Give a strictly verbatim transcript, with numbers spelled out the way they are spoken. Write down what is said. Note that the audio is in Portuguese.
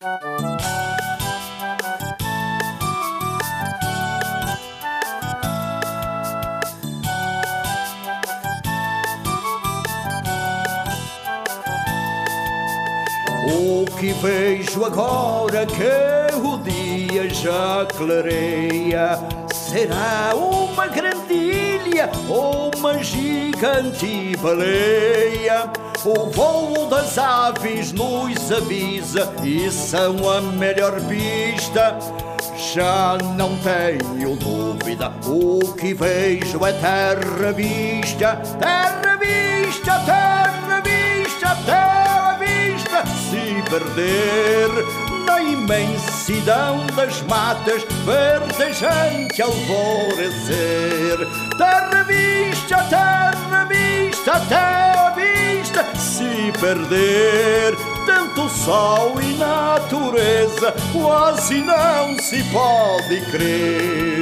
O que vejo agora que o dia já clareia, será uma grande ilha ou uma gigante baleia? O voo das aves nos avisa e são a melhor pista. Já não tenho dúvida, o que vejo é terra vista. Terra vista, terra vista, terra vista. Se perder na imensidão das matas, verdejante alvorecer. Terra vista, terra vista, terra vista. Se perder tanto sol e natureza, quase não se pode crer.